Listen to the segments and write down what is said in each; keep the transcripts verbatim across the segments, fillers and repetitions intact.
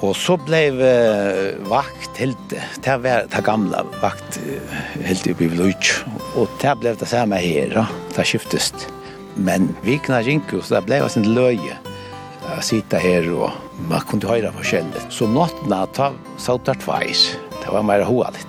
Och så blev uh, vakt helt det var det gamla vakt uh, helt i Bibelutsch och det blev det samma här då det skiftest men vi kan rinka så det blev en löje att sitta här och man kunde höra forskjelligt så nattna ta så där twice det var mer håligt.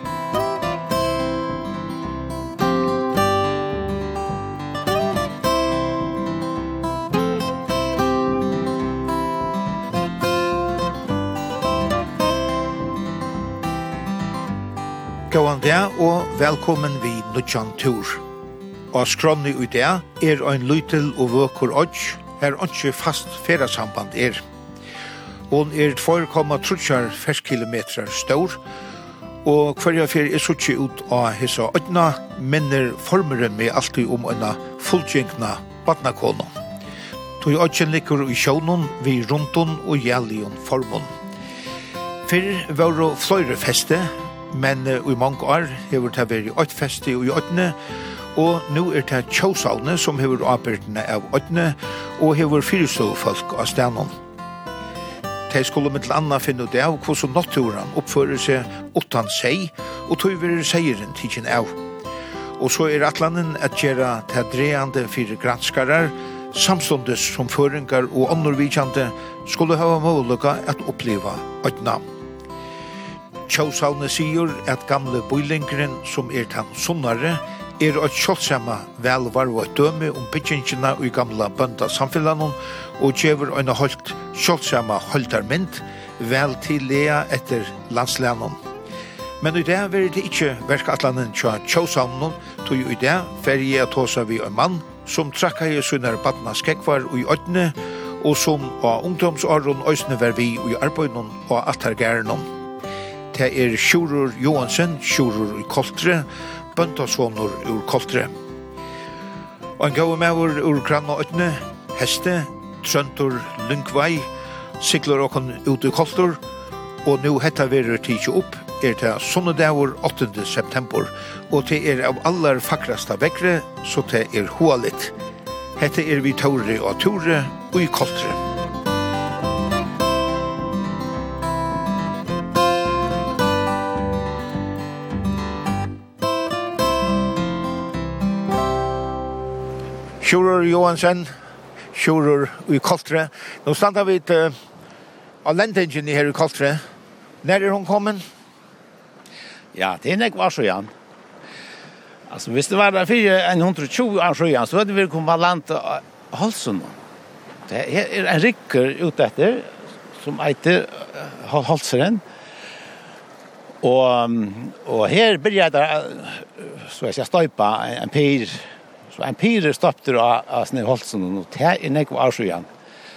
Gåan det og velkommen vid Nudjan Tur. Og skronni ut det er ein lytel og vøkur odds, her ikke fast ferasamband er. Hon er två komma tre ferskilometer stor, og hver fer er suttje ut av hessa odna, minner formeren med alltid om en fulltjengna badnakono. Tog oddsen likur i sjånen, vi rundton og jællion formon. Fyrr var det fløyre feste, men uh, i mange år har det vært i åttfeste og i åttene, og nå er det Tjåsalne som har arbeidene av åttene, og har fyrstå folk av stenen. De skulle med til annet finne ut av hvordan naturen oppfører seg utan seg, og tog vi seieren tidsen av. Og så er atlanen at gjøre til dreende fire granskarer, samståndes som føringer og undervidjande skulle ha mulighet at oppleve åttene. Tjåsalne sier at gamle bøylingren som er tann sunnare er et kjølsamme velvarvet døme om byggingene i gamle bønda samfunnet og gjør en holdt kjølsamme holdtarmynd vel til lea etter landslænen. Men i det var det ikke verkatlanen til Tjåsalne, tog i det ferie jeg tåsa vi en mann som trakka i sunnar badna skekvar i åttene og som av ungdomsåren øysene var vi i arbeidene og attergærenom. Det er Sjurur Johansen, Sjurur i Koltre, Bøntasvånor ur Koltre. Og en gau med ur, ur Granna Øtne, Heste, Trøntor, Lyngvei, Sigler åkken ut i Koltor, og nå hetta verer tidsi opp, er det sunnedagur åttende september, og det er av allar fakrasta vekre, så det er hoalit. Hette er vi Tore og Tore og i Koltre. Sjurur Johansen, Sjurur i Koltre. Nå standa vi til uh, Lendingen her i Koltre. Når er hun kommet? Ja, det er ikke var så igjen. Altså, hvis det var der for en hundre og tjue år så igjen, så hadde vi kommet land til Holsen. Det er en rikker ute etter, som heter uh, Holseren. Og, og her begynner det, så jeg skal støype en, en pyr, så en pyr stoppte av, av sånne Holsen, og det er ikke var så igjen.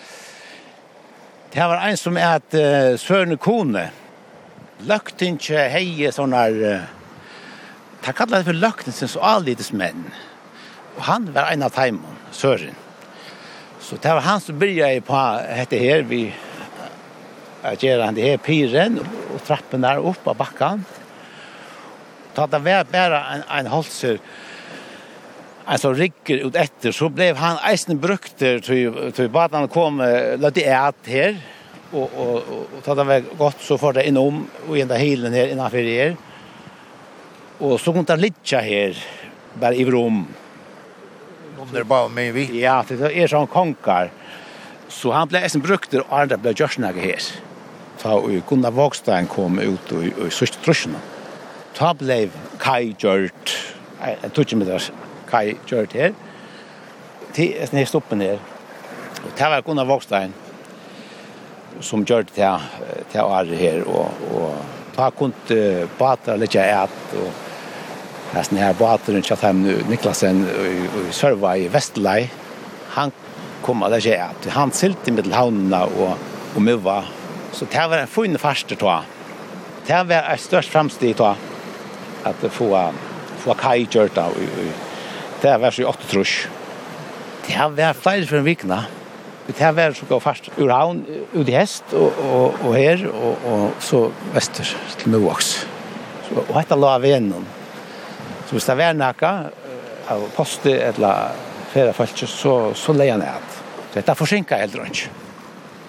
Det var en som er et uh, Sørne Kone, Løktinje heie sånne her, det kallet det for Løktinsens og allides menn. Og han var en av teimen, Søren. Så det var han som begynte på dette her, vi gjør han det her pyren, og trappen der opp av bakken. Da det var bare en, en holser, en som rikker ut etter, så blev han eisen brukt til, til badene kom, lød det et her, og, og, og, og da det var godt, så får det innom, og enda hilen her innenfor her. Og så kunne det litt her, bare i rom. Noen er bare med vi? Ja, det er sånn konkar. Så han ble eisen brukt, og andre ble gjørsnage her. Da Gunnar Vågstein kom ut og, og sørste trusjene. Da ble Kai gjørt, en tog med der, Kai gjørt her, til denne stoppen her. Og det var Gunnar Vågstein som gjør det til, til året her, og, og da kunne bater litt et, og denne her bateren kjøtt hem Niklasen i Sørva i Vesterlei, han kom og litt et. Han silte med havnene og, og møva, så det var en funne første tog. Det var et størst fremstid tog, at få, få Kai gjørt det, det var så åtte trus. Det var flere for en vikna. Det var så gå fast ur havn, ut i hest og, og, og her, og, og så vester til Movox. Og dette la av igjennom. Så hvis det var noe av postet eller flere folk, så, så leie han et. Dette forsinket helt rundt.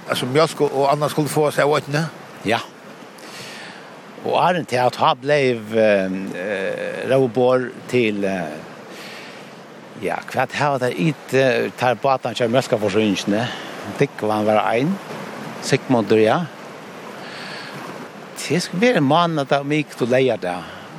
alltså mjölk och annat skulle få sig åt ne? Ja. Och Arne till att ha blev eh, robor till eh, ja, kvart har det inte tar på att han kör mjölka för synsne. Det kan vara en Sigmund och ja. Det ska vara en man att ha mycket att leja det.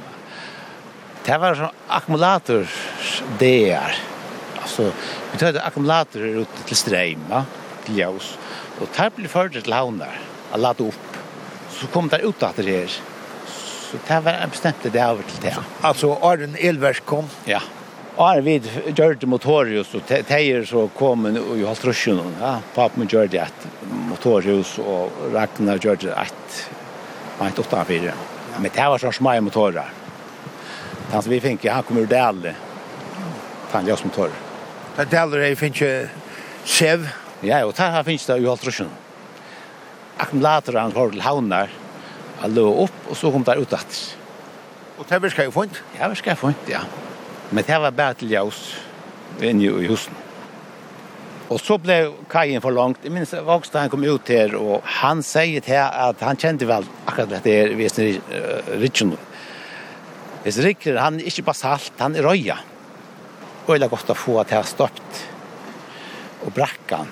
Det var en ackumulator där. Alltså, vi tar ackumulatorer ut till ström, ja, till ljus. Och det blir förut till havnar att lada upp. Så kom det ut att det här. Så det var en bestämt det över till det. Alltså, är en elverk kom? Ja. Och vi gjorde motorhus och tejer så kom en och jag tror ja, pappa gjorde ett motorhus och Ragnar gjorde ett man inte åtta fyra. Men det var så små motorer. Så vi fick han kommer ur Dal. Han gör motor. Det Daler är finns ju sev. Ja, och där finns det ju allt russion. Ackumulatorn har till havnar. Allo upp och så kom där utåt. Och det ska ju få inte. Ja, det ska jag få inte, ja. Men det var bara till ljus inne i husen. Och så blev kajen för långt. Jag minns att han kom ut här och han säger till att han kände väl akkurat att det är visst uh, Richard. Hvis Richard, han är inte bara salt, han är röja. Och det är gott att få att det har stoppt och brackan.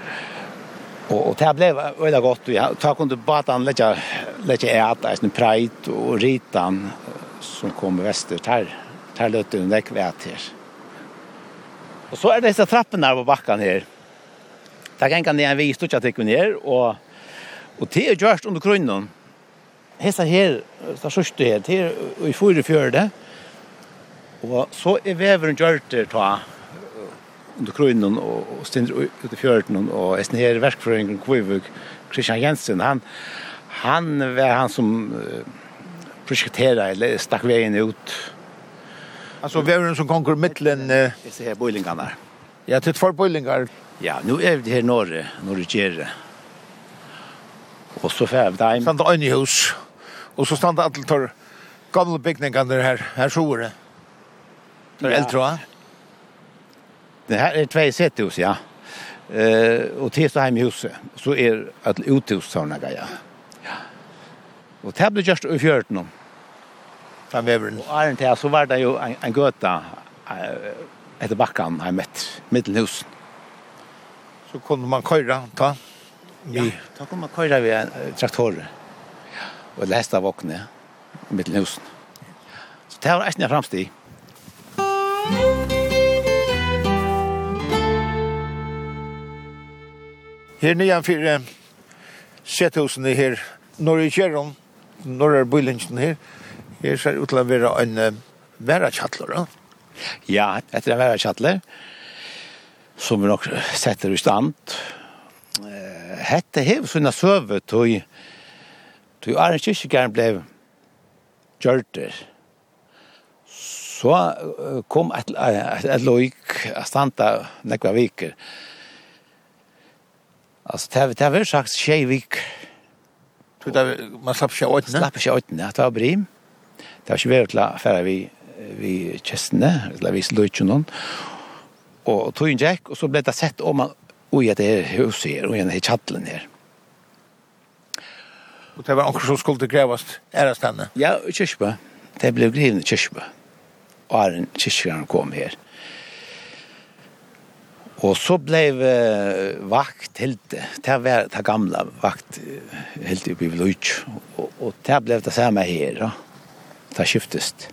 Och, och det blev väldigt gott. Jag tar kunde bara han lägga, lägga äta en prajt och ritan som kommer väster. Tar, tar lite under kvät här. Och så är det dessa trapporna på backen här. Där kan ni en vis stutcha till ner och och det är just under grunden. Hesa här så sjuste här till i förra fjärde. Och så är vävren gjort det ta under grunden och ständer ut i fjärden och är här verkföreningen Kvivuk Christian Jensen han han var han som projekterade eller stack vägen ut. Alltså vävren som konkur mittlen eh det här boilingarna. Ja, till två boilingar. Ja, nu är det här norre, norre Gjerre. Och så färd där. Stand det i hus. Och så stand det att tar gamla byggningar här här så det. Det är äldre va? Det här är två sätthus, ja. Eh och till så hem i huset. Så är att uthus såna grejer. Ja. Och det blir just i fjärden. Från vävren. Och är inte så var det ju en, en göta efter backan har mätt mittelhus. Så kunde man köra ta. Ja, då kunde man köra vid en traktor. Ja. Och lästa vakna mittelhus. Så det var nästan framsteg. Här nian för sätthusen är här norr i Kärron, norra bylingen här. Här ser ut att vara en värachattlor, ja? Ja, det är en värachattlor som vi nog sätter i stand. Hette hev såna sövet tog tog Arne Kyrkegården blev gjorter. Så kom ett ett, ett loik att stanta några veckor. Alltså det det var sagt Tjejvik. Så där man slapp sig åt, ne? Slapp sig åt, ne? Det var brim. Det var inte värt att färra vi vi kästne, eller vi slutade någon. Och tog en jack och så blev det sett om man oj att det är hus här och en i chattlen här. Och det var också så skulle grävas ära stanna. Ja, Kyrkjebø. Det blev griven i Kyrkjebø. Och en kyrkjegården kom här. Och så blev uh, vakt helt det var det gamla vakt uh, helt uppe i Luch och och det blev det samma här då. Det skiftest.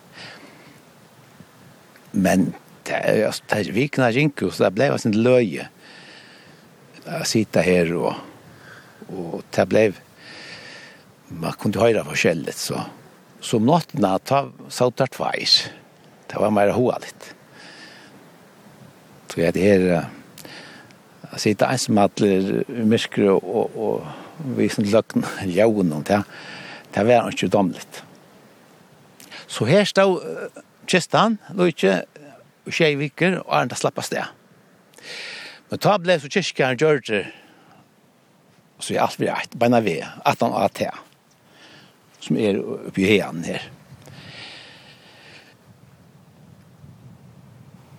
Men det alltså det vikna rinko så det blev alltså en löje. Att sitta här och och det blev man kunde höra forskjelligt så som nattna ta så där tvärs. Det var mer hoaligt. Så jag det här att sitta ensmatler i mörker och och vi som lökn ljön och det det var inte domligt. Så här stod kistan Luche och Tjejviker och andra slappas det. Men då blev så kyrkan George så är allt vi rätt bana vi att han att här som är uppe i hen här.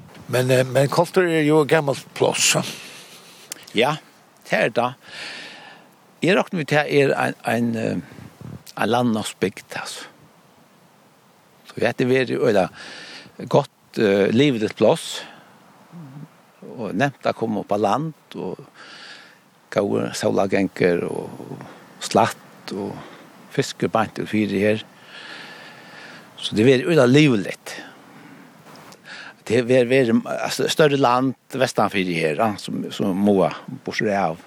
Men men Kolter är ju gammalt plats. Ja, det är det. Jeg råkner vi til er en, en, en, en landnåsbygd, altså. Så jeg heter vi er godt uh, livet plass, og nevnt å komme opp på land, og gode solagjenker, og slatt, og fisker bant og fyre her. Så det er veldig livligt. Det är er, alltså större land västanför här som som Moa bor av.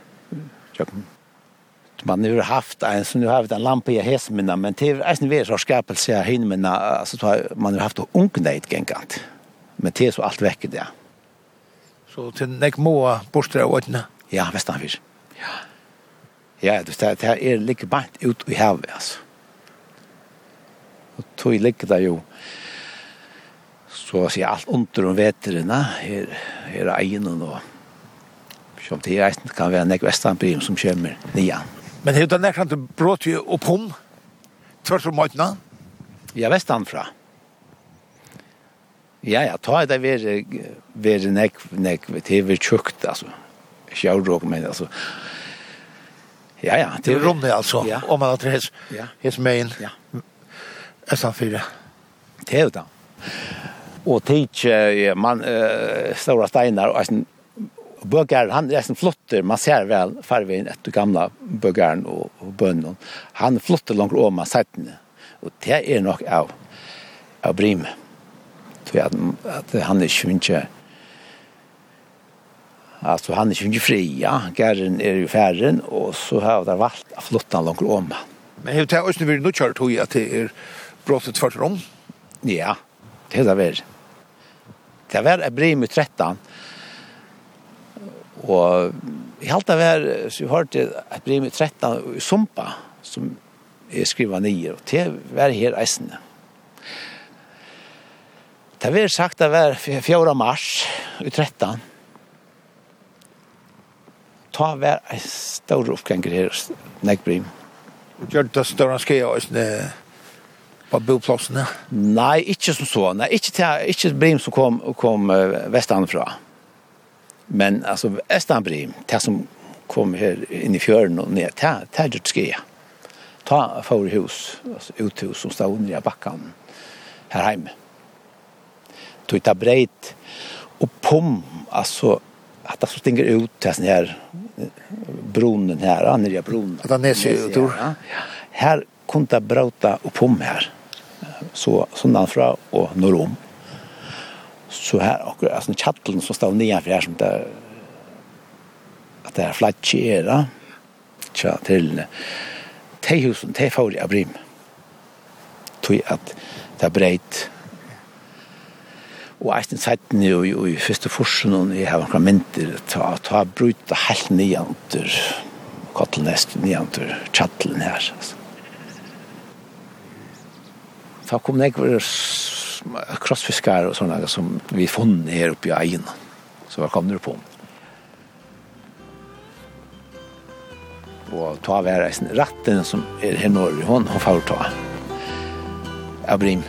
Man har haft en som nu har haft en lampa i häsmena men det är en väl så skapelse här men alltså man har haft ungnet gängant. Men det är så allt väck det. Så till nek Moa bor av åtna. Ja, västanför. Ja. Ja, det är det är lika bant ut i havet alltså. Och tog ligger där ju så att säga allt under och veterna här här egen och som det är kan vara nek västanbrim som kommer nian. Men hur den kan du bråt ju upp om tvärs om åtna? Ja, västanfra. Ja, ja, ta det ver ver nek nek det är tjukt alltså. Jag drog men alltså. Ja, ja, det är rummet alltså ja. Om man har tres. Ja. Hes main. Ja. Nästan fyra. Det är det. Och teach man uh, stora stenar och en bögar han är en flotter man ser väl farvin ett gamla bögarn och, och bönnen han flotter långt om man sätten och det är nog av av brim så att, att han är ju inte alltså han är ju inte fri ja gärden är ju färren och så har det valt att flotta långt om men hur tar oss nu vill nu kört hur att det är brottet för om ja det är väl det var ett brim i tretton och i allt det var så har det ett brim i tretton i Sumpa som är skriva ner och det var här isen. Det var sagt att var fjärde mars i tretton. Ta var en stor uppgång här näckbrim. Gör det stora skeja på boplatserna? Nej, inte som så. Nej, inte till, inte brim som kom kom uh, västanfra. Men alltså Östanbrim, det som kom här in i fjörden och ner, det det det ska jag. Ta förhus, alltså uthus som står under i backen här hemma. Tog ta breit och pom alltså att det så stinger ut till sån här brunnen här, andra brunnen. Att han är så ut. Här kunde brota och pom här. Så såndan fra och norrom. Så här och alltså chatteln som står nere för här som det att det är flatchera. Tja till tehusen te för i abrim. Tui att det är breit. Och jag har sett nu i första forsen och jag har några mynter ta ta bryta helt nian under Kottelnest nian under chatteln här alltså. Så kom det några krossfiskar och sådana som vi fann här uppe i egen. Så vad kom det på? Och ta vara en ratten som är här norr hon har får ta. Abrim.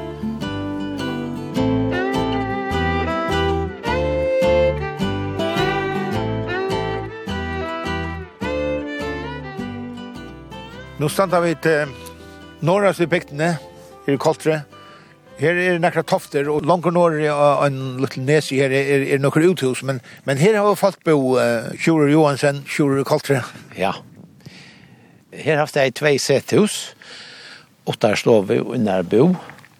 Nu stannar vi till norra bygdene i Koltre. Her er nekra tofter, og langt norr er en liten nes her er, er nokre uthus, men, men her har vi fått bo uh, Sjurur Johansen, Sjurur Koltre. Ja. Her har vi två sethus, åtta stove og nærbo.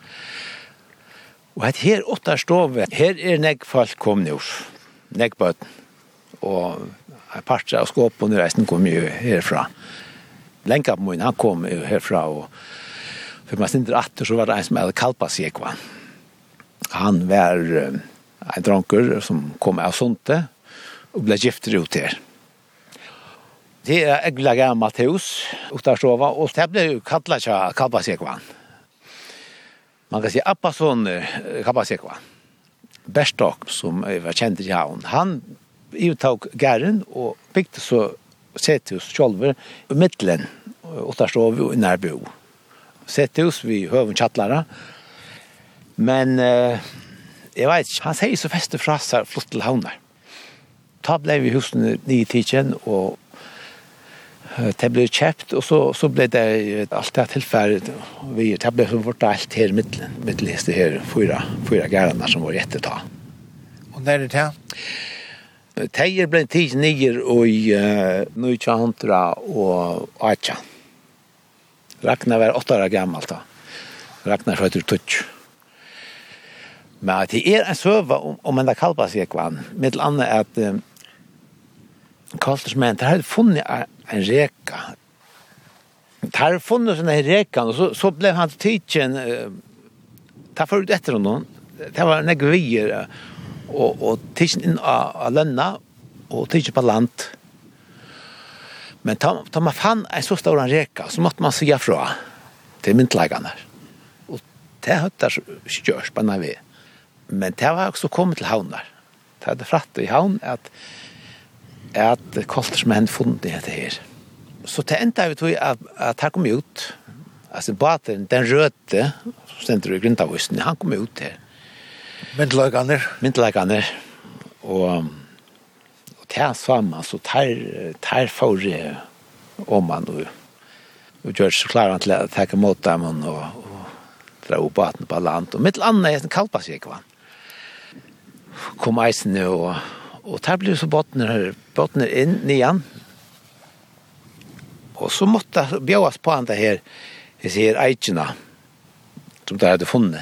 Og her åtta stove, her er nek folk kom nu, nek bøten. Og et par av skåpen og reisen kom jo herfra. Lenka på min, han kom jo herfra, og för man inte att så var det en som hade Kalpasekva. Han var uh, en dranker som kom av Sunte och blev gift ut här. Det är ett gammalt hus utanstova och det blev ju kallat Kalpasekva. Man kan säga Appason Kalpasekva. Berstock som var känd i havn. Han uttog gärden och byggde så sett hus själva i mitten utanstova och närbo. Sett hus vi höven chattlara. Men eh jag vet han säger så fäste frasar flott till havnar. Ta blev vi husen i tiden och det blev köpt och så så blev det allt det tillfället vi det blev så vart allt här mitten mittläst det här fyra fyra garnar som var jätteta. Och när det här Tejer blev tio nio och i nitton och åtta. Ragnar var åtta år gammal då. Ragnar så heter touch. Men det är en söva om om en kalpa sig kvar. Med annat att uh, Karlsmän hade funnit en reka. Där funnit såna här rekan och så så blev han teachen uh, ta för ut efter honom. Det var negvier och och teachen in a lönna och teachen på land. Men ta ta man fann en så stor en reka så måste man säga fra till myntlägarna. Och det hade körs på när vi. Men det var också kommit till havnar. Det hade fratt i havn att att Koltersmän funnit det här. Så det enda vi tog att, att han kom ut. Alltså båten, den röte, som ständer i Grindavisen, han kom ut här. Myntlägarna. Myntlägarna. Och, och det här sa man, så tar, tar för om man och, och gör så klar till att ta emot dem och, och dra upp båten på land. Och mitt annat är en kalpasjekvan. Kom eisen nu och och där blev så bottnar bottnar in igen. Och så måste bjöas på andra här. Jag ser eichna som där hade funnit.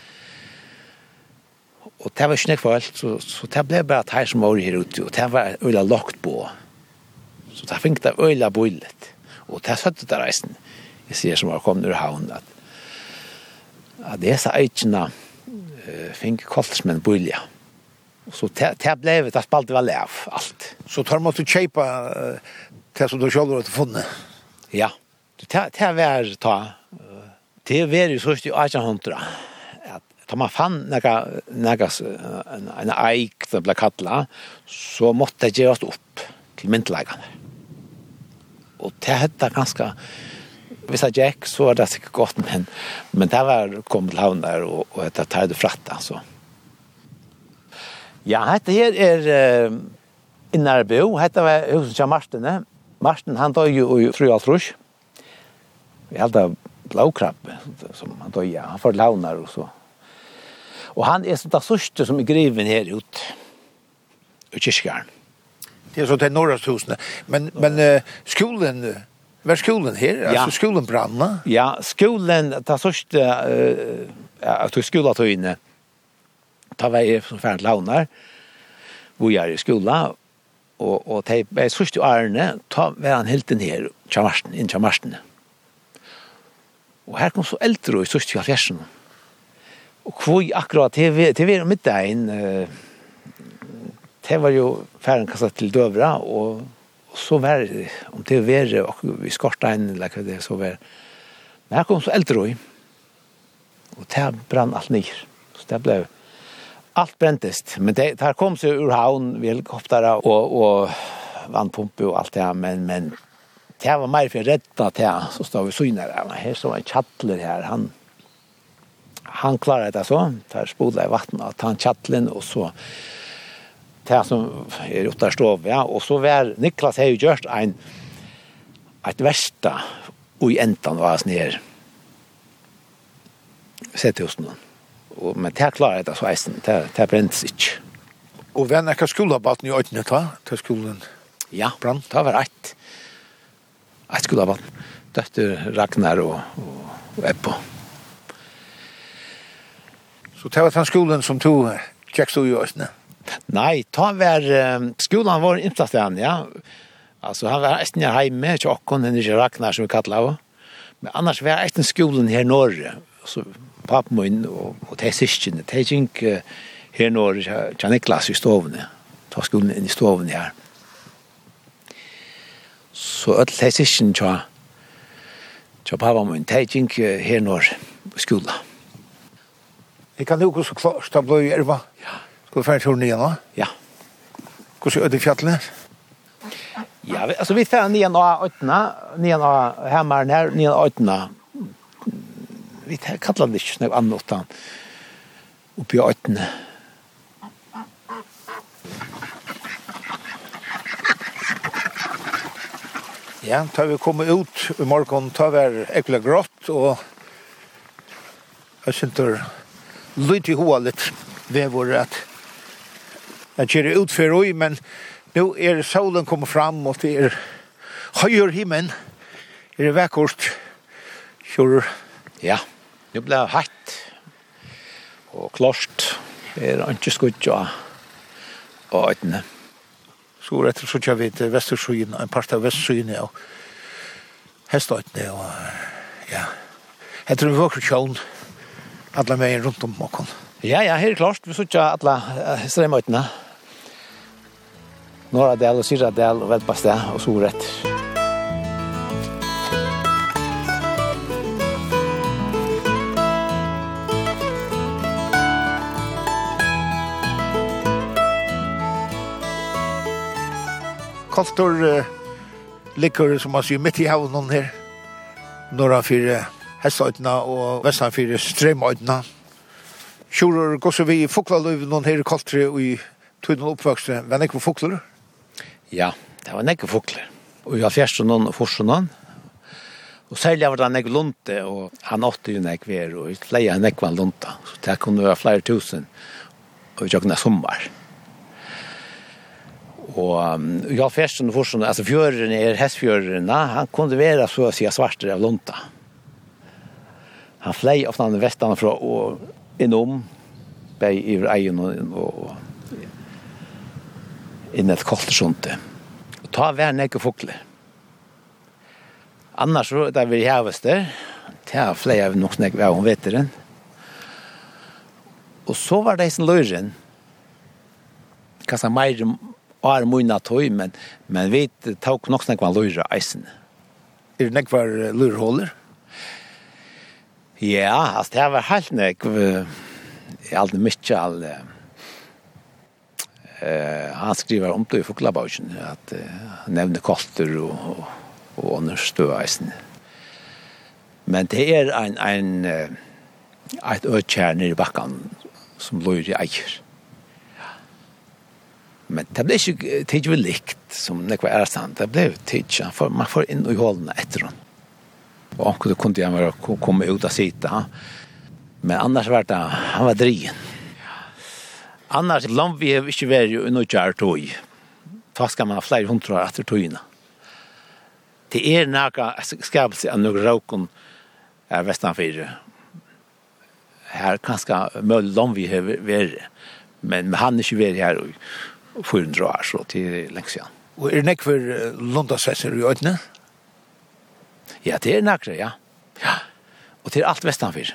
Och det var snäck för allt så så det blev bara här som var här ute och det var öla lagt på. Så där fick det öla bullet. Och det satt det där resten. Jag ser som har kommit ur havn att att dessa eichna eh, fick Koltersmän bulja. Så det, det blev det spalt väl av allt. Så tar man att köpa uh, det som du själv har funnit? Ja. Det, det var ta. Det var ju så i arton hundra. Att tar man fann några, några, en, en eik som blev kattla så måste det göras upp till myntlägarna. Och det hette ganska vissa Jack så var det säkert gott men, men det var kommit till havn där och, och det hade fratta så. Ja, det här är uh, Innarbo. Det var huset av Marsten. Marsten, han dog ju i Frualtrush. Vi hade blåkrabbe som han dog i. Han får launar och så. Och han är sånt där sörste som är griven här ut i kyrkaren. Det är så till Norrashusen. Men, men uh, skolan, var skolan här? Ja. Alltså skolan brann? Ja, skolan, det sörste, uh, jag tog skolan tog inne. Ta vi som färd launar. Vi är i skolan och och det är så just Arne ta var han helt ner Charmarsten in Charmarsten. Och här kom så äldre och så just fjärsen. Och kvoi akkurat det det var mitt där in det var ju färden kastat till Dövra och, och så var om det var och vi skorta in like det så var. Men här kom så äldre och det brann allt ner. Så det blev allt bräntest, men det där kom sig ur havn vi helikoptrar och och vandpumpe och allt det men men det var mer för rätta till så står vi synar där här så en chattler här han han klarade det så där spola i vatten att han chattlen och så det som är ute där står ja och så var Niklas har ju gjort en ett värsta och i ändan var ner sett hos någon. Och men det klarar det så eisen det det bränns inte. Och vem är ka skolabatten i åttende ta till skolan? Ja, brann. Det var ett. Ett skolabatten. Dötter Ragnar och och Eppo. Så det var den skolan som tog check så ju åttende. Nej, ta var um, skolan var inte stan, ja. Alltså han var nästan hemma och kon den är Ragnar som vi kallar av. Men annars var det en skolan här norr så pappa min och och det syskon det gick här norr till Niklas i stoven. Ta skolan in i stoven här. Så att det syskon så så pappa min det gick här norr i skolan. Jag kan nog så klart stabla i erva. Ja. Ska vi färd till nian va? Ja. Hur ser det fjällen? Ja, alltså vi färd nian och åttna, nian och hemmar när nian och åttna. Vi kallar det inte något annat än uppe i åttna. Ja, tar vi kommer ut i morgon, tar vi ekvile grått, og jeg synes lite i hoa litt ved vår at jeg kjører ut for oi, men nå er solen kommer fram, og det er høyere himmelen, er det vekkort, kjører. Ja, det ble hatt og klart. Det er ikke skutt og øyne. Så rett og slett vi til Vestersøyen, en part av Vestersøyen, og hestøyne, og ja. Heter det våkert kjølen, alle med rundt om åkken. Ja, ja, helt klart. Vi sier alle strømøytene. Norra del og Syrra del og Vedbaste og så rett. Koltor uh, ligger, som man sier, midt i havnen her. Norra fire hestøytene og vestan fire strømøytene. Kjører går så vi i Foklaløyven noen her i Koltre og i tøyden oppvokste. Var det ikke for Fokler? Ja, det var nekke Fokler. Og jeg har fjerst noen og forst noen. Og særlig var det nekke lunte, og han åtte jo nekke ver, og flere nekke var lunta. Så det kunne være flere tusen, og vi tjøkne sommer. Og um, jeg har fjerst noen og forst noen, altså fjøren er hestfjøren, han kunne være så å si svartere av lunta. Han flei ofte han vestan fra og innom, bei i egen og, og inn et koltersonte. Og ta hver nekke fokler. Annars så, der vi havest der, ta flei av nok nekke av om veteren. Og så var det som løyren, kanskje mer var munna tøy, men, men vi tok nok nekke av løyre eisen. Er det nekke var løyrehåler? Ja, altså det var helt nekke, jeg aldri mykje all... Uh, han skriver om det i Foklabausen, at uh, han nevner kolter og, og, og under støeisen. Men det er en, en, uh, et økjær nere i bakken som løyre eier. Men det ble ikke tidlig likt som det var ærstand. Det ble tidlig, for man får inn i hålene etter henne. Og omkring det kunne jeg bare komme ut av sita. Men annars var det, han var drien. Annars langt vi har ikke vært i noe kjær tog. Da skal man ha flere hundre år etter togene. Det er noe skapelse av noen råken er vestanfyrer. Her kanskje mye langt vi har vært. Men han er ikke vært her i fire hundre år, så til lengst siden. Og er det ikke for Lundasesser i øynene? Ja, det er nakre, ja. Ja. Og det er alt vestanfyr.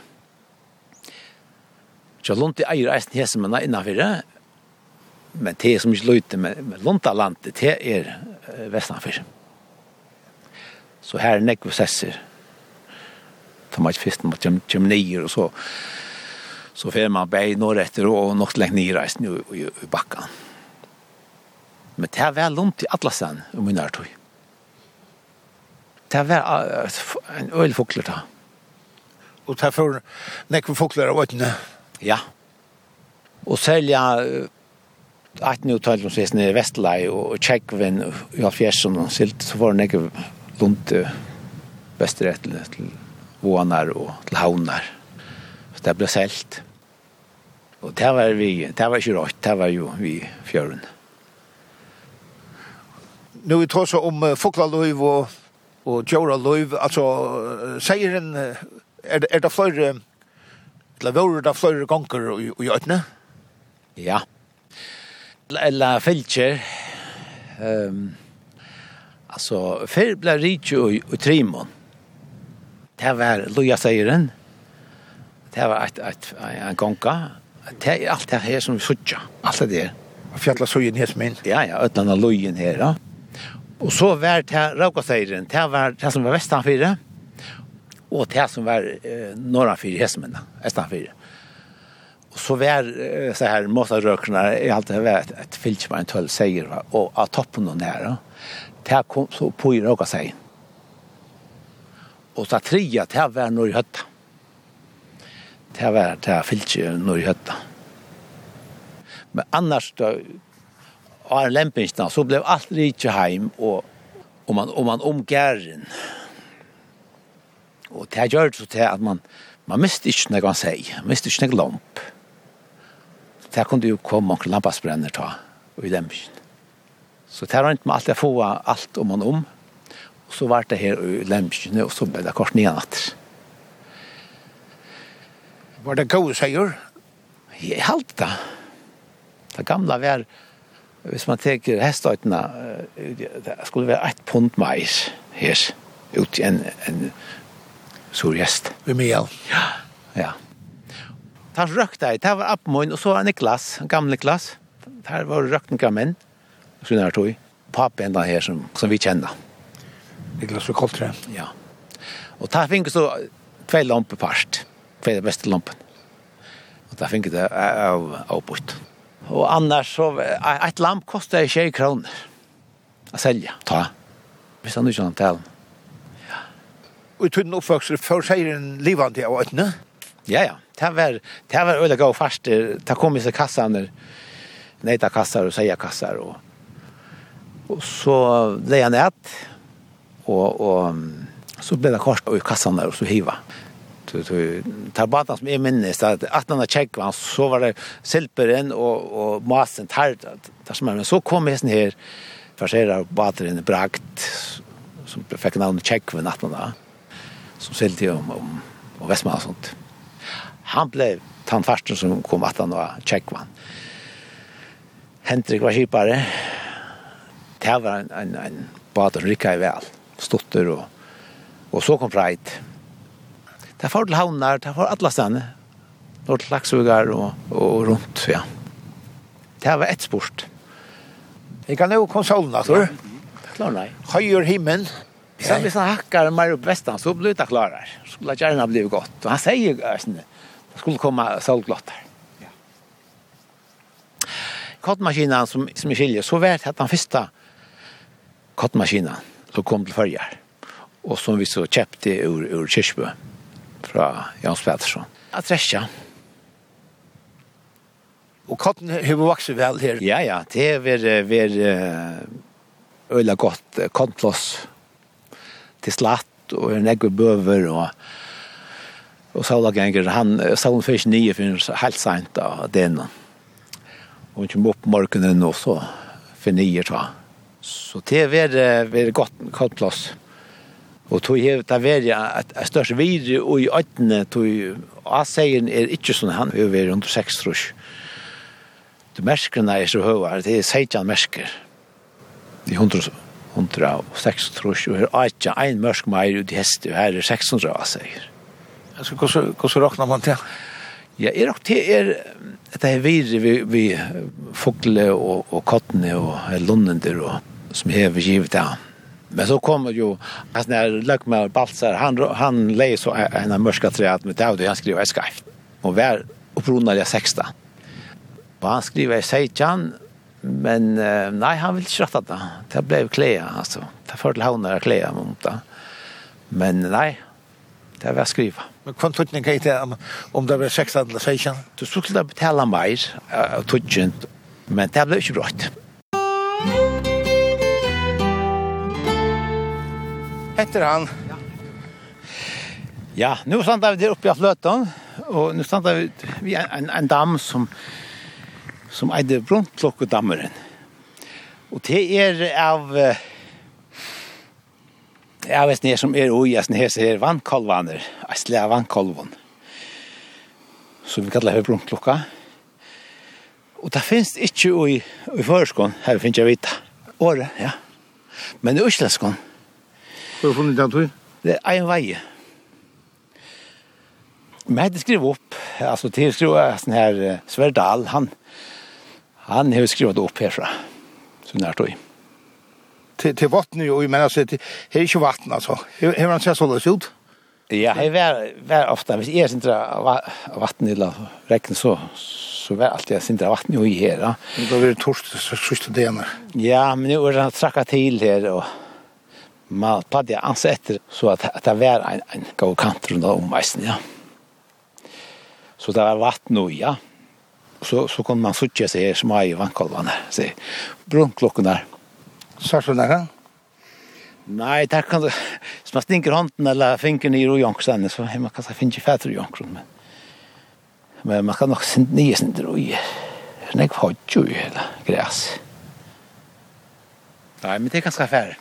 Så Lunde eier eisen hese med innanfyr, men det er som ikke løyte med, med Lundalandet, det er uh, vestanfyr. Så her er nekve sesser. Da man ikke først mot kjemnier, og så så fer man bei norretter og nok lengt nyreisen i, i, i bakkan. Men det er vel lunt i Atlasen om min er tog. Det er vel en øyelig fokler da. Og det er for nekve fokler av øyne? Ja. Og særlig at nå taler om sveisen i Vestlei og Tjekkven i Alfjersen og Silt, så var det nekve lunt Vesterett til, til Vånar og til Havnar. Så det ble selt. Og det var vi, det var ikke rått, det var jo vi fjøren. Nå vi tar så om uh, Foklaløyv og, og Djoraløyv, altså, uh, sier en, uh, er, er det flere, eller var det flere ganger i, i øyne? Ja. Eller Felcher, um, altså, før ble Ritsjø og, og Trimon. Det var Loja Seieren, det var et, et, en gonga. Det er alt det her som vi sutja. Alt det der. Fjalla søyen her som inn. Ja, ja, utan av lojen her, ja. Og så var det Raukaseiren, det var det som var Vestanfyre, og det som var eh, Norranfyre, Hesmena, Estanfyre. Og så var eh, så her Måsarøkene, jeg alltid var et, et fylk som var en tølv seier, og av toppen og nære, det kom så på i Raukaseiren. Og så tria, det var når i høtta. Det var det fylke når i høtta. Men annars da, av lempingsna, så blev allt riktigt heim, og om man om man omgärren. Och det gör det så till att man man miste inte någon sig, miste inte någon lamp. Det kunde ju komma och lampasbränner ta och i lämpchen. Så det har inte man alltid få allt om man om. Och så var det här i lämpchen och så blev det kort nedanat. Var det god säger? Jag halt det. Det gamla var, hvis man tänker hästöjterna, det skulle vara ett pund majs här ut i en, en surgäst. Vi med ja. Ja. Han rökte, det var Appmoin och så var Niklas, en gammal Niklas. Här var rökningar män. Så när tog pappen där här som som vi känner. Niklas och Koltre. Ja. Och där fick så två lampor past. Två bästa lampor. Och där fick det av output. Och annars så ett lamp kostar tjugo kronor. Att sälja. Ta. Visst han inte tal. Ja. Och tog nog för för sig en livande av ett ne? Ja ja. Det var det var öle gå fast. Det kom i sig kassan där. Neta kassar och säga kassar och och så lägger han ett och och så blev det kort i kassan där och så hiva. Så så tar bara som är minnes att att han check var så var det silperen och och massen tar där som men så kom det här försära batterien brakt som fick namn check för natten där. Som säljde om om och Västman och sånt. Han blev tant farsten som kom att han var check var. Henrik var skipare. Det var en, en, en bad som rikade väl. Stotter och, och så kom Pride. Det var till havnar, det var alla ställen. Något till laxsugar och, och runt, ja. Det var ett sport. Jag kan nog konsolerna, tror du? Klar, nej. Höjer himlen. Sen hvis han hackar mer upp västan så blir det klarare. Skulle gärna bli gott. Och han säger att det skulle komma solglottar. Kottmaskinen som, som är skiljer så värt att den första kottmaskinen som kom till förjar och som vi så köpte ur, ur Kirchbö från Jans Pettersson. Att träscha. Och kotten har vuxit väl här? Ja, ja. Det är väl, väl öla gott kottloss till slatt och en ägg och böver och och Saulagänger. Han sa först nio för en helt sent av den. Och inte upp morgonen och så för nio tror jag. Så det är väl väl gott gott plats. Och tog ju det väl att störst vid och i åttne tog jag säger är inte sån han över runt sex tror jag. De mäskarna är så höga, det är sexton mäskar. Det är hundra hundra och sex tror jag och är en mäsk mer ut i häst och här är sexhundra jag säger. Alltså hur så hur så räknar man till? Ja, är också det är det är vi vi, vi fågle och och kottne och lunnender och som är givet där. Men så kommer ju alltså när Lökmar Balsar han han läser så en mörska träd med det han skriver skrift. Och var upprunaliga sexton. Och han skriver sexton men uh, nej han vill inte det. Det blev klä alltså. Det för till havnar klä mot det. Men nej. Det var skriva. Men kvantutning kan inte om, om det var sexton eller sexton. Du skulle da betala mer och tutjent. Men det blev inte brått. Heter han? Ja. Ja, nu stannar vi där uppe i flöten och nu stannar vi vid en, en damm som som ägde Bruntlockedammeren. Och det är av jag vet inte som är ojas när ser vannkolvaner, asliga vannkolvon. Så vi kallar det Bruntlocka. Och det finns inte i i förskon, här finns jag vita. Åre, ja. Men i Østlandskon. Har du funnit den tog? Det är en vei. Men det skriver upp, alltså till skriver sån här Sverdal, han han har skrivit upp härifrån. Så när tog. Till till vatten ju, men alltså det är inte vatten alltså. Hur han ser så det ut? Ja, det är väl ofta hvis är inte vatten eller räkna så så väl alltid är inte vatten i här. Ja. Då blir det torst så sista delen. Ja, men nu är det tracka till här och man padde ansätter så att att det var en en god kant runt om västen, ja. Så det var vatten och ja. Så så kan man sucha sig här små i vannkolvarna. Se. Brunkklockorna. Så så där. Nej, där kan det som man stinker handen eller fingern i rojonksen så man kanske finner fett rojonkron men men man kan nog sen nio sen då ju. Nej, har ju eller gräs. Nej, men det är ganska färre.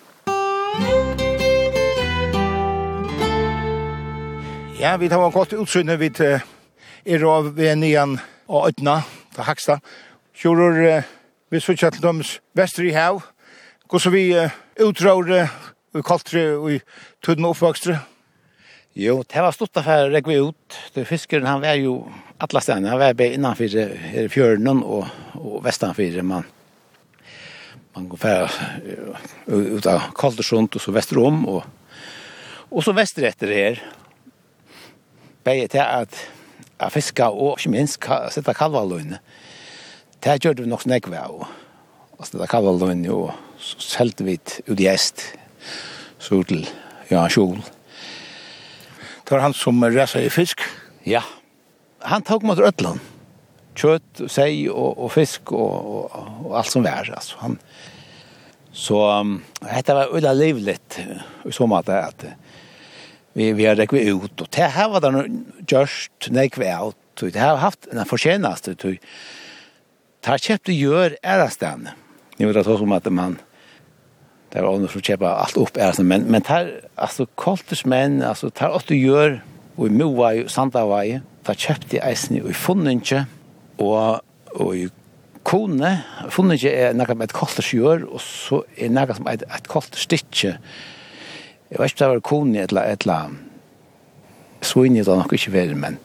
Ja, vi har gått utsynne vid uh, er av ved nian og øtna til Hakstad. Kjører uh, vi så til døms vester i hav. Går så vi uh, utrår uh, i kaltre og i tødden oppvakstre. Jo, det var stort affär räck vi ut. Det fiskaren han var ju alla ställen. Han var innanför här i fjörden och och västanför man man går för ut av Kaltersund och så västerom och och så västerut här. Bäge till att att fiska och inte minst sätta kalvalöjne. Det gör du nog snäck väl och sätta kalvalöjne och så sälte vi ut i est så till ja skjul. Det var han som resa i fisk. Ja. Han tog mot Rötland. Kött, sei och, och fisk och, och, och allt som var. Alltså. Han, så um, det var öda livligt i så måte att vi, vi har räckt ut. Och det här var det just när vi är ut. Det har haft en förtjänast. Det har köpt att göra ärastan. Ni vet att det som att man det var annars att köpa allt upp ärastan. Men, men tar alltså koltersmän, alltså tar att gör och i Moa och Sandavai. Da kjøpte jeg eisen i Funninge, og, og i Kone. Funninge er noe med et koltersjør, og så er noe som et, et kolterstitje. Jeg vet ikke om det var Kone eller et eller annet. Svinnet da nok ikke være, men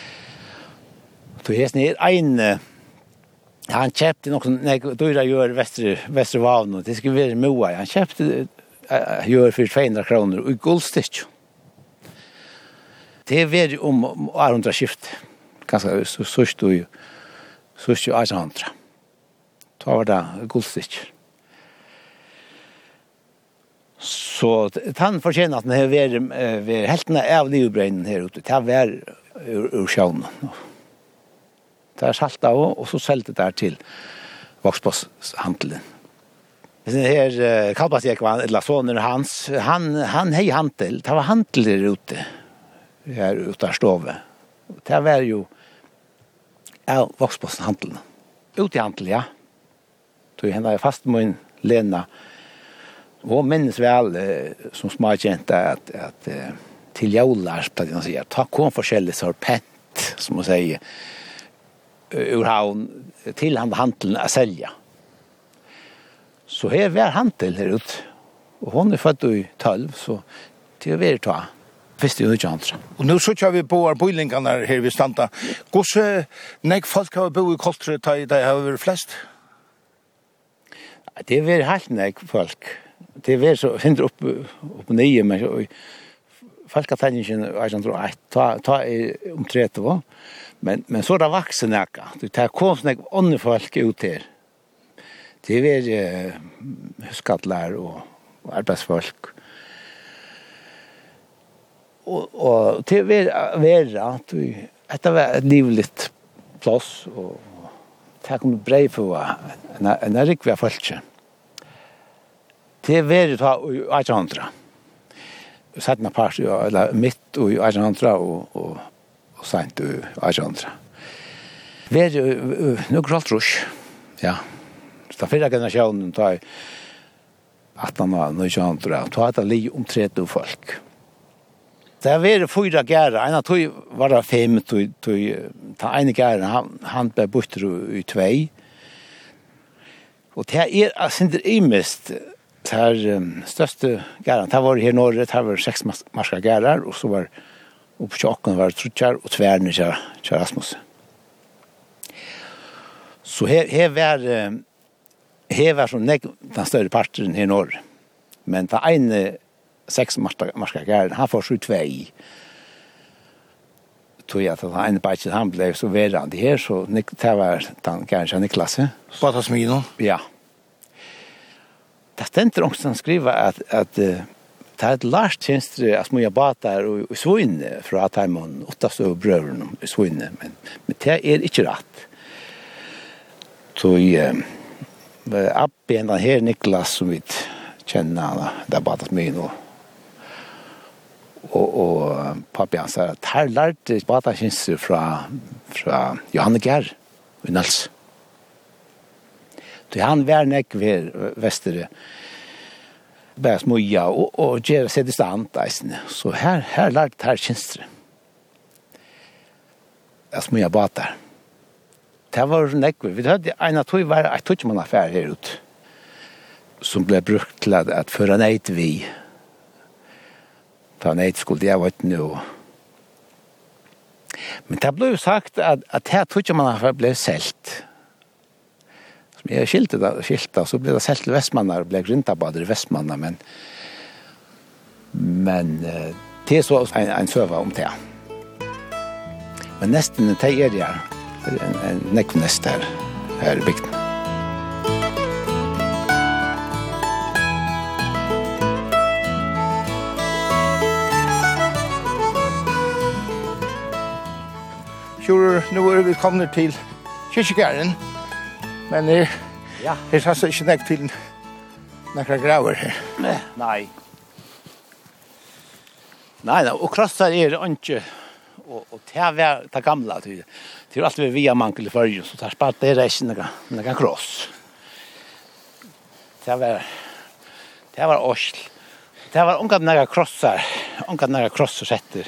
det er en, han kjøpte noe som dyra gjør vestre, vestre vavn, og det skulle være Moa. Han kjøpte gjør for tvåhundra kroner, og i guldstitje. Det är väl om arhundra skift. Ganska så sust och sust ju arhundra. Då var det guldstick. Så han förtjänar att det är vi heltna av livbrännen här ute. Det var ur sjön. Det är salta och så sälte där till Voxboss-handeln. Det här Kalbasjekvan, eller sonen hans, han han hej handel. Det var handel där ute. Här utan stove. Det var ju ja, Voxboss-handeln. Ut i handel, ja. Då hände jag fast med en Lena. Och minns väl eh, som smakjänta att, att eh, till jaular, att jag säger, ta kom forskjellig så pent, som man säger, ur havn till han handeln att sälja. Så här var handel här ut. Och hon är född i tolv, så till att vi ta. Visst är det inte. Och nu så kör vi på boilingarna här vid stanta. Gosse, när folk har bo i Koltre, det har varit flest? Det är väl helt när folk. Det är väl så händer upp upp nio men folk har tänkt inte jag tror att ta ta om trettio va. Men men så där vuxen näka. Det tar konstigt andra folk ut här. Det är väl skattlar och arbetsfolk. Och och till vara att vi det var ett livligt plats och ta kom brev för när när det var folk. Det var det var arhundra. Satt na par eller mitt och arhundra och och och sent arhundra. Var nu grotrush. Ja. Så förra generationen tar att man nu inte andra. Ta det li om trettio folk. Det var fyra gärra. En av tog var det fem. Tog, tog, ta en gärra. Han, han blev bort i två. Och det är inte imest. Det här um, största gärran. Det var här norr. Det var sex marska gärrar. Och så var upp tjocken var trutjar och tvärne till Rasmus. Så här, här var här var som den större parten här norr. Men det ena sex marska gärden, han får sju två i. Tror jag att han bara inte han blev så värande här så det var den kanske Niklas. Spatasmino. Ja. Det ständer också att skriva att att det är ett last tjänster att moja batar och svinn för att han man åtta så bröderna svinn men men det är inte rätt. Så i upp i den här Niklas som vi känna där bara att mig nu. Och och pappa han sa att här lärde bara känns från från Johanne Gär i Nals. Det han var näck vid väster bäst moja och och ger sig distant så här här lärde här känns det. Jag smuja båtar. Det var näck vi hade en tog var jag tog man affär här ut som blev brukt till att, att föra nej till vi. Ta nej skulle jag vet nu. Men det blev sagt att att här tog man affär blev sält. Som jag skilte där skilta så blev det sält till Västmannar blev gryntabader i Västmannar men men det är så en en söva om det. Men nästan det är det en en näcknäst här här i bygden. Sure, nu är vi komna till kyrkogården. Men det ja, det har så inte näck till några graver här. Nej. Nej. Nej, och krossar är inte och och det var det gamla till. Det är alltid via mankel för så tar spart det är inte några några kross. Det var det var osl. Det var onka några krossar, onka några krossar sätter.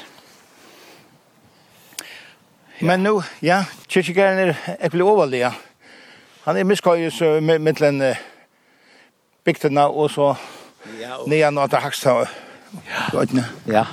Men nu, ja, kyrkogården är äpplig ovalliga. Han är misskajus med mellan uh, bygderna och så ja, och nedan och att hacksta. Ja. Ja.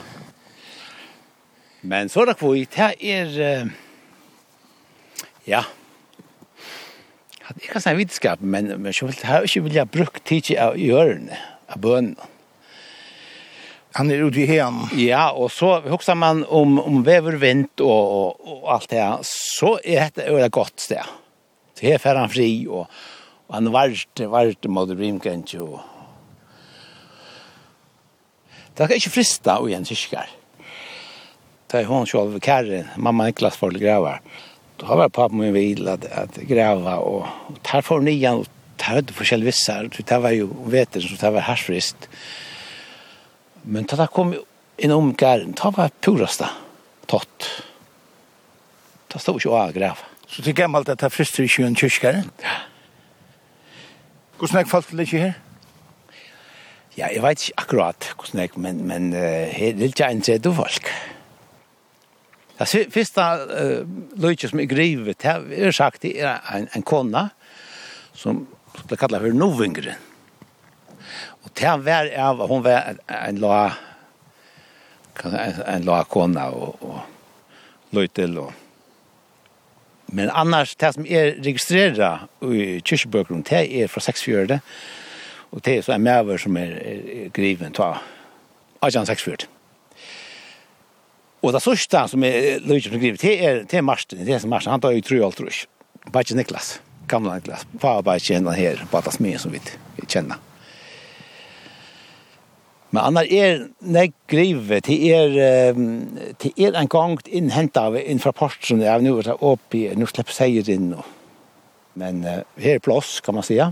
Men så där kvitt här är uh, ja. Jag kan säga vetenskap men men så vill här inte vill jag brukt tid i öron av bön. Han är ute i hem. Ja, och så huxar man om om vävervind och, och och allt det här så är det öle gott det. Det är för han fri och, och han vart vart mot rimken ju. Det är inte frista och en tyskar. Det är hon själv Karin, mamma Niklas för gräva. Då har varit pappa min vill att, att gräva och, och tar för nian och tar det för självissar. Det var ju vet det så det var harsfrist. Men då kom en omgång, då var purasta tott. Då stod ju att gräva. Så det är gammalt att det frister i sjön kyrkogården. Ja. Hur snäck folk det här? Ja, jag vet inte akkurat hur snäck, men, men uh, det är inte en tredje folk. Det första uh, löjt som är grivet, det är sagt det är en, en konna som blir kallad för Novingren. Och det var av hon var en la en, en la konna och, och löjtel och men annars det som är registrerat i kyrkoböckerna det är från sextiofyra och det är så en mäver som är, är griven ta arton sextiofyra. Och det första som är löjt som är grivet det är det är Marsten, det är som Marsten han tar ju tre allt tror jag. Bara Niklas, gamla Niklas. Far bara känna här på att smä som vi vi känner. Men annars är negrivet, det är, det är en gång inhämtat av en rapport som är nu upp i, nu släpper säger in. Och, men uh, här är plats kan man säga.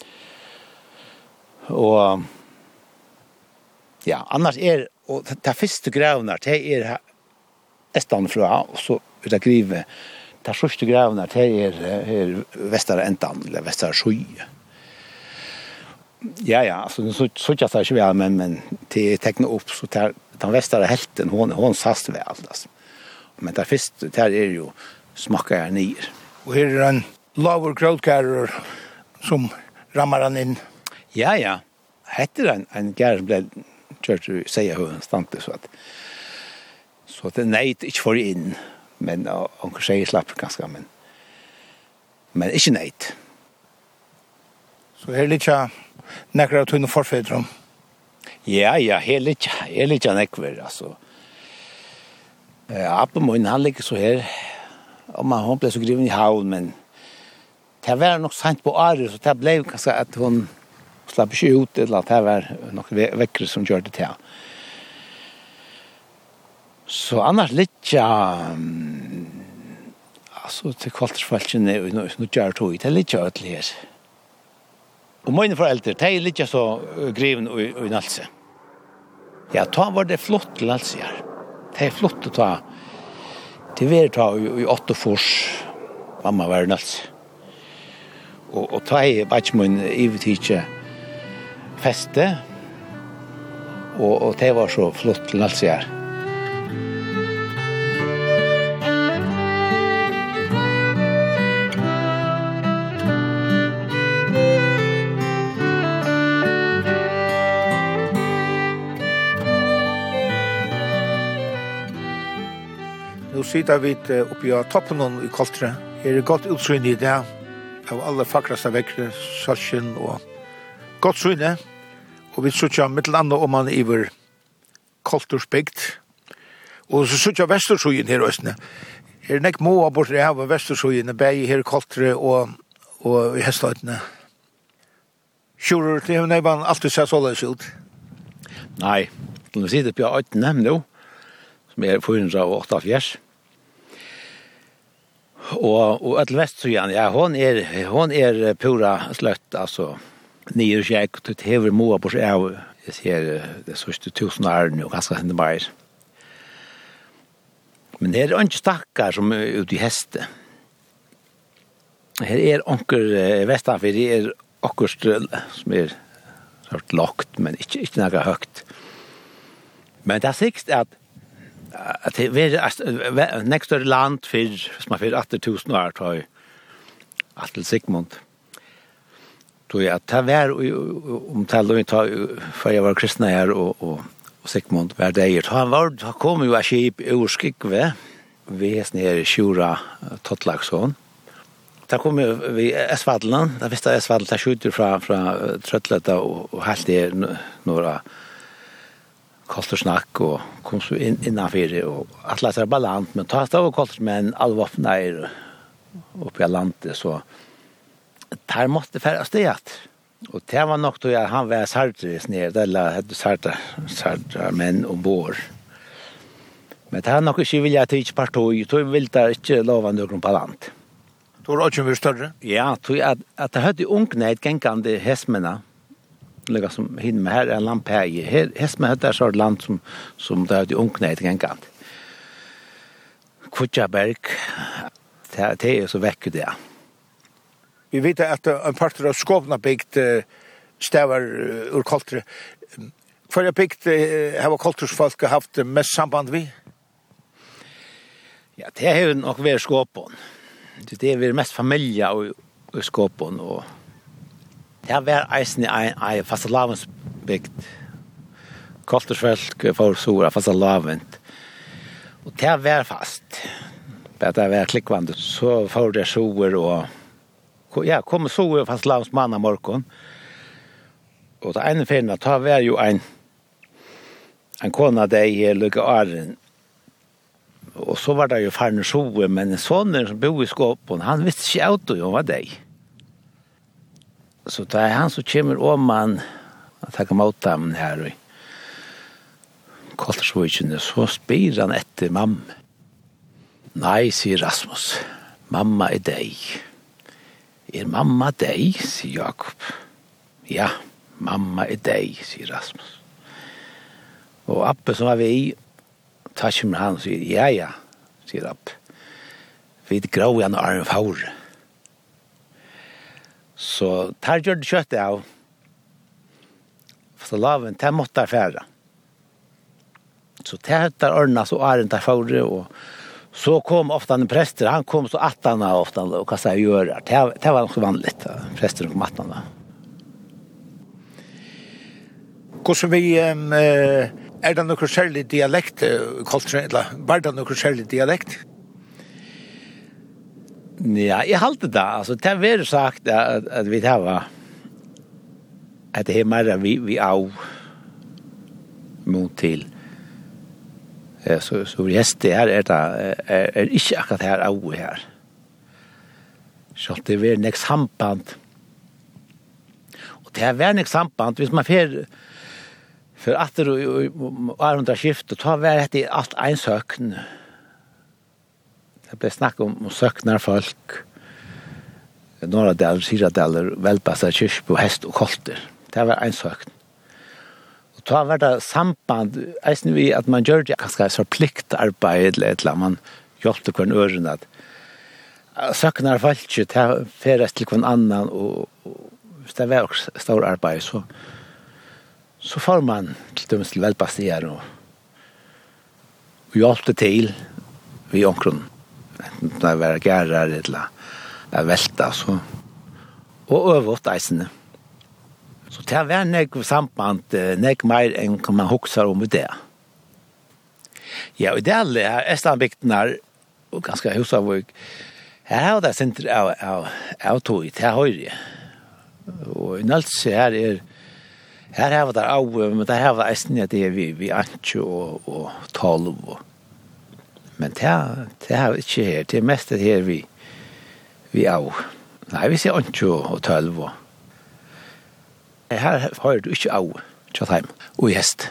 Och ja, annars är, och det första grävna, det är nästan från, och så är det grivet, det första grävna, det är, är västra ändan, eller västra sky. Ja ja, alltså så så jag säger väl men men det teckna upp så där den västra helten hon hon sast väl alltså. Men där först där är ju smakar jag ner. Och här är en lower growth carrier som rammar han in. Ja ja. Heter en en gärd blev church säger hon stante så att så att det nej inte för in men och kanske slapp ganska men men inte nej. Så här lite näkra tunna förfäder. Ja, ja, helt helt näkver alltså. Eh, på mun han ligger så här. Och man hon blev så griven i havn men det var nog sant på Ari så det blev kanske att hon slapp sig ut eller att det var något väckre som gjorde det här. Så annars lite um, alltså till kulturfalken nu nu gör det lite lite ödlighet. Og mine foreldre, de er litt så griven i, i Nalse. Ja, ta var det flott til Nalse her. Det er flott å ta. Det var ta i, i åtte fors. Mamma var i Nalse. Og, og ta i bare min ivetidje feste. Og, og det var så flott til Nalse her. Nu sitter vi uppe av toppen i Koltre. Her er godt utsyn i det, av alle fakraste vekkere, sølsken og godt syne. Og vi sitter mitt lande om man iver Koltersbygd. Og så sitter Vestersøyen her også. Her er nek måa bort av Vestersøyen, begge her i Koltre og, og i Hestøytene. Sjurur, det er neban alltid sett således ut. Nei, nå sitter vi på Øytene nå, som er fire hundre og åttiåtte. Og og at Vestsøyan, ja, hon er hon er pura slött, alltså nio skäck till hever moa på sig av jag ser det första tusen år nu ganska hända mer. Men det är inte stackar som är ute i häste. Här är onkel Västanför, det är akkurat som är sort lågt men inte inte något högt. Men det är säkert att att det är nästa land för som för åtta tusen år tror jag till Sigmund. Då jag tar var om tal och ta för jag var kristna här och och Sigmund var det han var han kom ju a skip ur Skikve vi är ner Sjura Tottlagsson. Där kommer vi Esvadlan, där visste Esvadlan tar skjuter från från Tröttleta och och helt det några Koltersnack och kom så in innanför och alla så balans men ta av Kolters men allvapnar upp i landet så där måste färdas det och det var nog då jag han var sartres ner eller hade sarta sarta men ombord. Men det har nog inte vilja att inte partoj så vill det inte lova någon på land. Då är det ju större. Ja, tror att att det hade ungnet gängande hästmena. Lägga som hin med här en lampa här. Här hästmen hade så land som som det hade ungnet gängande. Kutjaberg det det är så väck det. Vi vet att en part av Skåpna byggt stävar ur Koltre. För jag byggt har Kolters folk haft mest samband vi. Ja, det är ju nog varit Skåpon. Det är väl mest familja och och Skåpon och det har varit eisen i i fastelavns byggt. Kolters folk för stora fastelavnt. Och det har varit fast. Det har varit klickvande så för det sover och ja, kommer så fast lands manna morgon. Och det ena färna tar var ju en en kona där i Lucka Arden. Och så var det ju farne så men sonen som bor i Skåpon, han visste inte auto jag var det. Så det är han som kommer om man att ta emot dem här i Koltersvågen så spyr han efter mamma. Nej, säger Rasmus. Mamma är dig. Er mamma dig, sier Jakob. Ja, mamma er dig, sier Rasmus. Og Appe som var vi, tar kommer han og sier, ja, ja, sier Appe. Vi er grå igjen og Arne Faure. Så tar gjør det kjøttet av. For laven, tar måtte affære. Så tar høtter Arne og Arne Faure og så kom ofta en präster, han kom så attarna ofta och kastade göra. Det, det var också vanligt, präster kom attarna. Hur som vi, um, är det någon särskild dialekt, Koltre, eller var det någon särskild dialekt? Ja, jag halte det. Alltså, det har varit sagt att, att vi har att det är mer vi, vi av mot till så så just det här är det är, är inte akkurat här av här. Så det är ett samband. Och det är väl ett samband hvis man för för att det är under skift och tar väl det allt en sökn. Det blir snack om söknar folk. Norra del, Syra del, Velpassa, Kyrkjebø, Hest og Kolter. Det var en sak. Og då var det samband, eisen vi at man gjør det ganske så pliktarbeid, eller et eller annet, man hjelpte hver øren at søkene er falt ikke til feres til hver annan, og, og hvis det var stor arbeid, så, så får man til dømes til Velpassa og, og hjelpte til vi omkron. Det var gærer, eller jeg velta, så, og øvått eisene. Så det var nek samband, nek mer enn kan man huksar om det. Ja, og det er her, Estanbygden er, og ganske husavvåg, her har det sint av, av, av tog, det er høyre. Og i Nølse her er, her har det av, men det har det eisen det er vi, vi antjo og, og tolv. Og, men det, det har vi ikke her, det er mest det her vi, vi av. Nei, vi ser antjo og tolv. Og, her har du ikke av Tjottheim og i hest.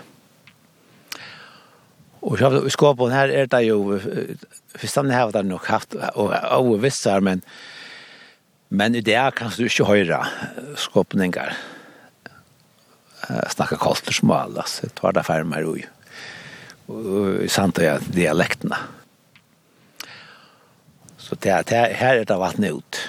Og i skåpen her er det jo, først av det har det nok haft og av vissar, men men i det kan du ikke høre skåpeninger snakke koltersmål, altså, tar det fermer og, og sant og dialektene. Så det, det, her er det vattnet ut.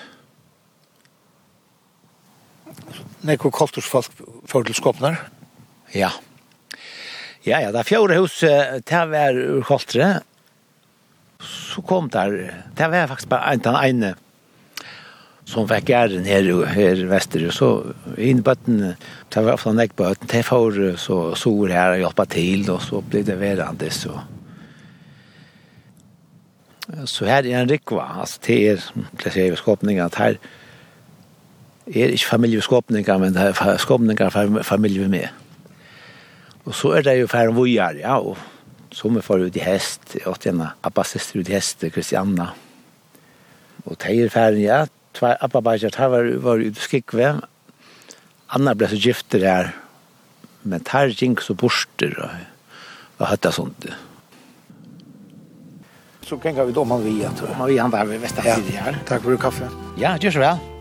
Nei, hvor kultursfolk får til skåpner? Ja. Ja, ja, da fjorde huset til var ur kulture, så kom der, det var faktisk bare en av ene som fikk gæren her, her i Vester, så inn i bøtten, det var ofte nek bøtten, det får så sår her og hjelpe til, og så blir det verande, så så her er en rikva, altså det er, det sier vi skåpninger, at her er ikke familieskåpninger, men det er skåpninger for familie med. Og så er det jo færre vujar, ja, og så vi får ut i hest, åttjena, Abba søster ut i hest, Kristianna. Og teir færre, ja, tvær Abba Bajar, her var, var ut i Skikve. Anna ble så gifter her, men her gikk så borster og, og høtta sånt. Så ganger vi dommer vi, jeg tror. Dommer vi han der ved Vestafyrir ja. her. Takk for kaffe. Ja, gjør så vel.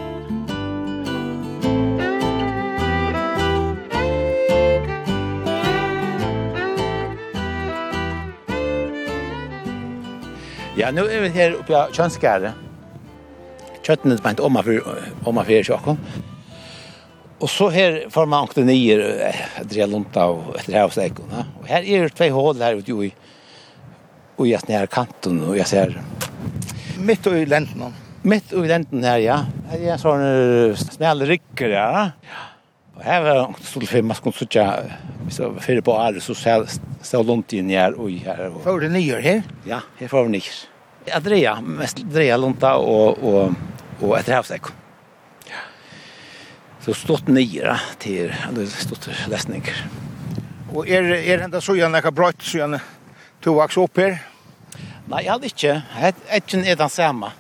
Ja, nu er vi her oppe i Kjønskære. Kjøttene er bare om og fyrir sjokken. Og så her får man åkte nyer, Andrea Lunta og etter havstekken. Og her er det tvei hål her ute i og jeg ser kanten, og jeg ser mitt og i lenten. Mitt og i lenten her, ja. Her er en sånn snelle rykker, ja. Og her var det stod for man skulle sitte, hvis det var fyrir på alle, så stod Lunta inn her og her. Får du nyer her? Ja, her får vi nyer. Andrea, mest Andrea Lunta og, og, og etter havstekken. Ja. Så stod nyer til, det stod lesninger. Og er, er enda så gjerne ikke brøtt, så gjerne du vokser opp her? Nei, jeg hadde ikke. Etten er den samme.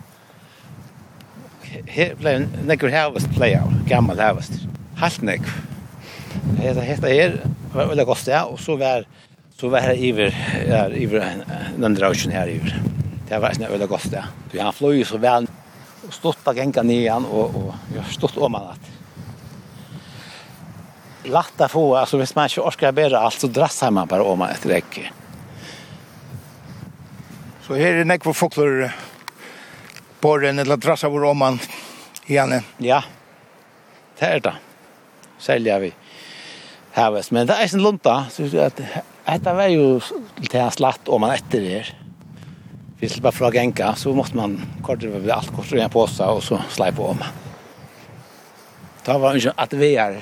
Her ble nekker havest play av, gammel havest. Helt nekk. Det heter her, var veldig godt det, og så var så var her iver, ja, iver den drausjen her iver. Det var sånn veldig godt det. Han fløy så vel, og stått av genka nian, og, og jeg stått om han at latt å få, altså hvis man ikke orsker bedre alt, så drasser man bare om han etter ikke. Så her er nekva folklor borren eller drassa vår oman igjen. Ja, det er det. Selger vi havest. Men det er en lunta, så at dette var jo til en slatt om man etter det. Hvis det bare fra genka, så måtte man korte ved alt, korte ved en påse, og så slei på om. Det var ikke at vi er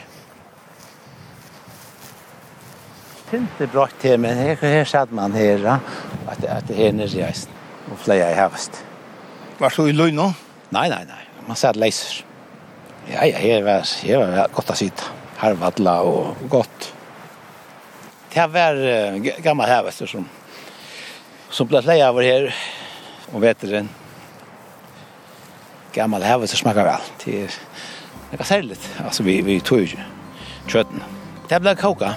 inte brått till, men här, här satt man här att, att det är nere i eisen och flera i havest. Var så i lögn då? Nej, nej, nej. Man satt läser. Ja, ja, här var, här var gott att sitta. Harvadla och gott. Det var uh, gamla havester som som blev flera över här och vet du, gamla havester smakar väl. Det är det är särskilt. Alltså vi, vi tog ju kötten. Det blev koka.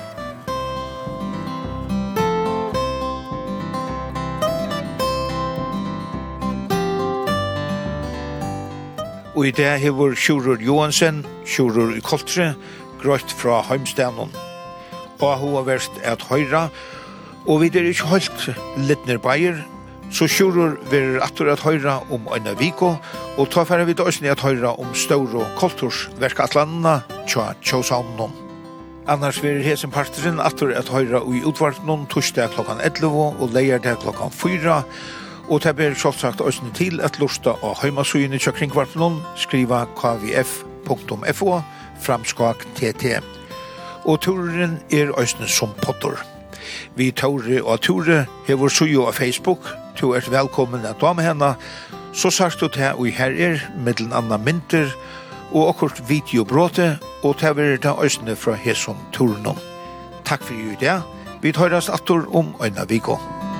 Og i det hever Sjurur Johansen, Sjurur i Koltre, grøtt fra Heimstenen. Og hun har vært at høyra, og vi er ikke holdt litt beier, så Sjurur vil atter at høyra om Øyna Viko, og ta færre vi også at høyra om Stauro Koltorsverkatlandene tja Tjåsaunen. Annars vil hesen parteren atter at høyra i utvartnen torsdag klokkan elleve og leierdag klokkan fyra, og det blir selvsagt også til at lusta av heimasøyene til kringkvartnen skriva k v f punktum f o framskak t t. Og turen er også som potter. Vi Tore og Tore hever søyo av Facebook. Du er velkommen at du med henne. Så sagt du til og her er middelen anna mynter og akkurat videobråte, og til er det også fra Heson Turen. Takk for i det. Vi tar oss atter om Øyna Viko.